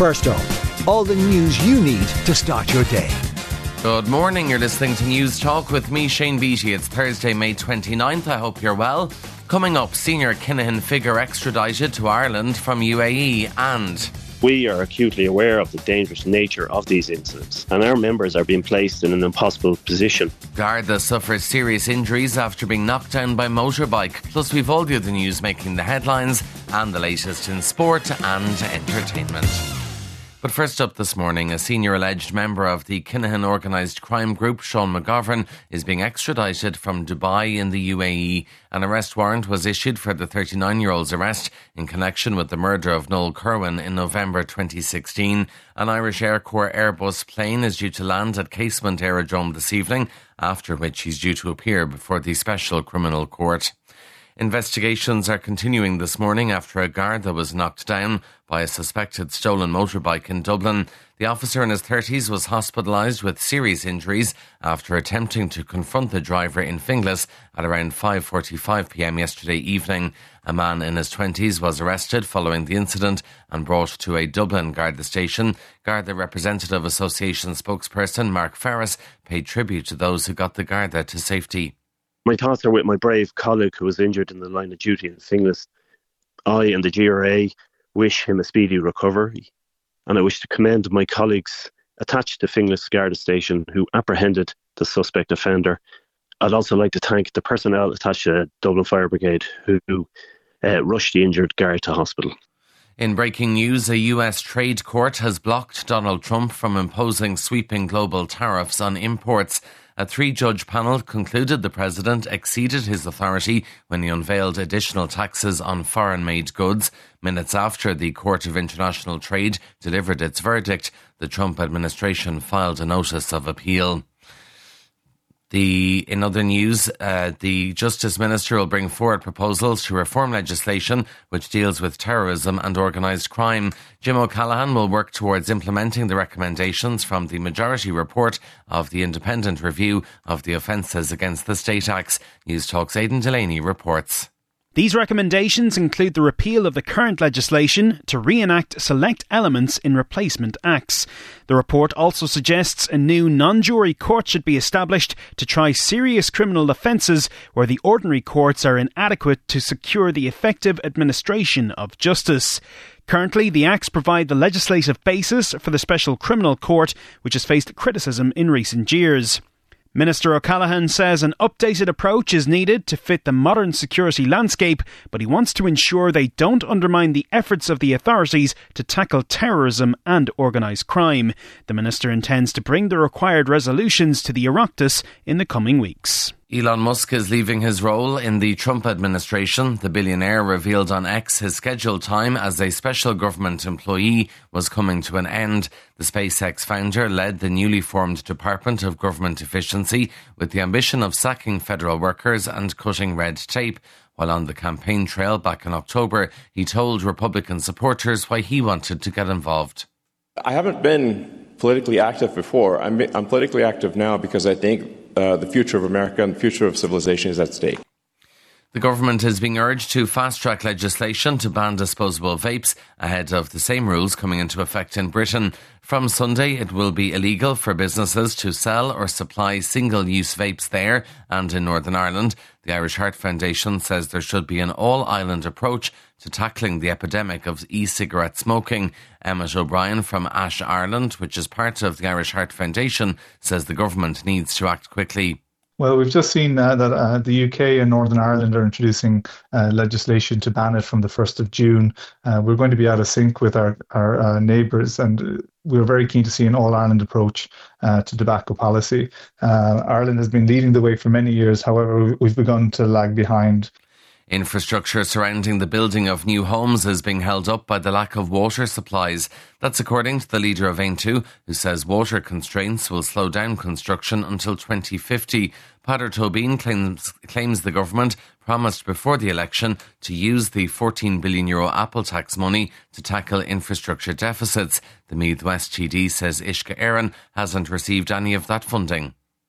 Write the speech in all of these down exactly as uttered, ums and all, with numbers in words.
First up, all the news you need to start your day. Good morning, you're listening to News Talk with me, Shane Beattie. It's Thursday, May twenty-ninth. I hope you're well. Coming up, senior Kinahan figure extradited to Ireland from U A E, and we are acutely aware of the dangerous nature of these incidents, and our members are being placed in an impossible position. Garda suffers serious injuries after being knocked down by motorbike. Plus, we've all the other news making the headlines and the latest in sport and entertainment. But first up this morning, a senior alleged member of the Kinahan organised crime group, Sean McGovern, is being extradited from Dubai in the U A E. An arrest warrant was issued for the thirty-nine-year-old's arrest in connection with the murder of Noel Kerwin in November twenty sixteen. An Irish Air Corps Airbus plane is due to land at Casement Aerodrome this evening, after which he's due to appear before the Special Criminal Court. Investigations are continuing this morning after a Garda was knocked down by a suspected stolen motorbike in Dublin. The officer in his thirties was hospitalised with serious injuries after attempting to confront the driver in Finglas at around five forty-five p.m. yesterday evening. A man in his twenties was arrested following the incident and brought to a Dublin Garda station. Garda Representative Association spokesperson Mark Ferris paid tribute to those who got the Garda to safety. My thoughts are with my brave colleague who was injured in the line of duty in Finglas. I and the G R A wish him a speedy recovery, and I wish to commend my colleagues attached to Finglas Garda Station who apprehended the suspect offender. I'd also like to thank the personnel attached to Dublin Fire Brigade who uh, rushed the injured guard to hospital. In breaking news, a U S trade court has blocked Donald Trump from imposing sweeping global tariffs on imports. A three-judge panel concluded the president exceeded his authority when he unveiled additional taxes on foreign-made goods. Minutes after the Court of International Trade delivered its verdict, the Trump administration filed a notice of appeal. The, in other news, uh, the Justice Minister will bring forward proposals to reform legislation which deals with terrorism and organised crime. Jim O'Callaghan will work towards implementing the recommendations from the majority report of the independent review of the offences against the State Acts. News Talk's Aidan Delaney reports. These recommendations include the repeal of the current legislation to reenact select elements in replacement acts. The report also suggests a new non-jury court should be established to try serious criminal offences where the ordinary courts are inadequate to secure the effective administration of justice. Currently, the acts provide the legislative basis for the Special Criminal Court, which has faced criticism in recent years. Minister O'Callaghan says an updated approach is needed to fit the modern security landscape, but he wants to ensure they don't undermine the efforts of the authorities to tackle terrorism and organised crime. The minister intends to bring the required resolutions to the Oireachtas in the coming weeks. Elon Musk is leaving his role in the Trump administration. The billionaire revealed on X his scheduled time as a special government employee was coming to an end. The SpaceX founder led the newly formed Department of Government Efficiency with the ambition of sacking federal workers and cutting red tape. While on the campaign trail back in October, he told Republican supporters why he wanted to get involved. I haven't been politically active before. I'm, I'm politically active now because I think Uh, the future of America and the future of civilization is at stake. The government is being urged to fast-track legislation to ban disposable vapes ahead of the same rules coming into effect in Britain. From Sunday, it will be illegal for businesses to sell or supply single-use vapes there and in Northern Ireland. The Irish Heart Foundation says there should be an all-island approach to tackling the epidemic of e-cigarette smoking. Emmett O'Brien from Ash Ireland, which is part of the Irish Heart Foundation, says the government needs to act quickly. Well, we've just seen uh, that uh, the U K and Northern Ireland are introducing uh, legislation to ban it from the first of June. Uh, we're going to be out of sync with our, our uh, neighbours, and we're very keen to see an all-Ireland approach uh, to tobacco policy. Uh, Ireland has been leading the way for many years. However, we've begun to lag behind. Infrastructure surrounding the building of new homes is being held up by the lack of water supplies. That's according to the leader of Aontú, who says water constraints will slow down construction until twenty fifty. Peadar Tóibín claims, claims the government promised before the election to use the fourteen billion euro Apple tax money to tackle infrastructure deficits. The Meath West T D says Uisce Éireann hasn't received any of that funding.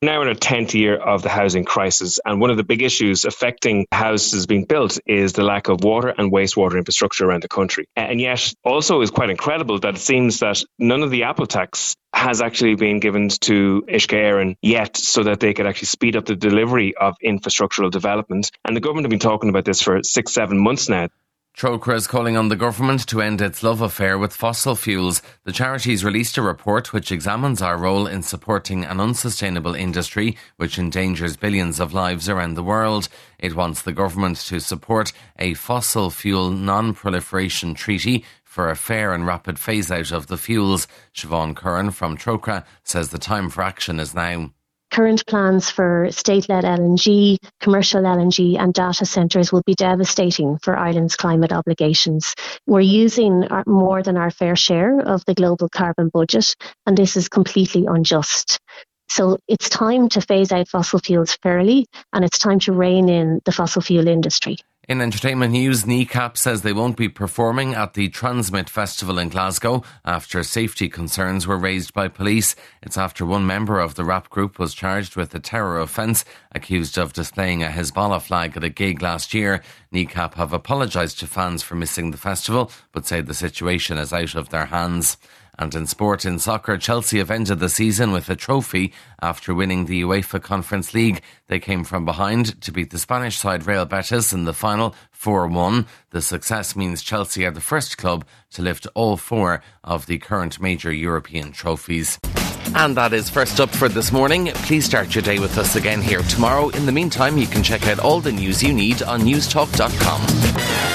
Now in our tenth year of the housing crisis, and one of the big issues affecting houses being built is the lack of water and wastewater infrastructure around the country. And yet also is quite incredible that it seems that none of the Apple tax has actually been given to Uisce Éireann yet, so that they could actually speed up the delivery of infrastructural development. And the government have been talking about this for six, seven months now. Trócaire is calling on the government to end its love affair with fossil fuels. The charity's released a report which examines our role in supporting an unsustainable industry which endangers billions of lives around the world. It wants the government to support a fossil fuel non-proliferation treaty for a fair and rapid phase-out of the fuels. Siobhan Curran from Trócaire says the time for action is now. Current plans for state-led L N G, commercial L N G and data centres will be devastating for Ireland's climate obligations. We're using our, more than our fair share of the global carbon budget, and this is completely unjust. So it's time to phase out fossil fuels fairly, and it's time to rein in the fossil fuel industry. In entertainment news, Kneecap says they won't be performing at the Transmit Festival in Glasgow after safety concerns were raised by police. It's after one member of the rap group was charged with a terror offence, accused of displaying a Hezbollah flag at a gig last year. Kneecap have apologised to fans for missing the festival, but say the situation is out of their hands. And in sport, in soccer, Chelsea have ended the season with a trophy after winning the UEFA Conference League. They came from behind to beat the Spanish side Real Betis in the final four one. The success means Chelsea are the first club to lift all four of the current major European trophies. And that is First Up for this morning. Please start your day with us again here tomorrow. In the meantime, you can check out all the news you need on newstalk dot com.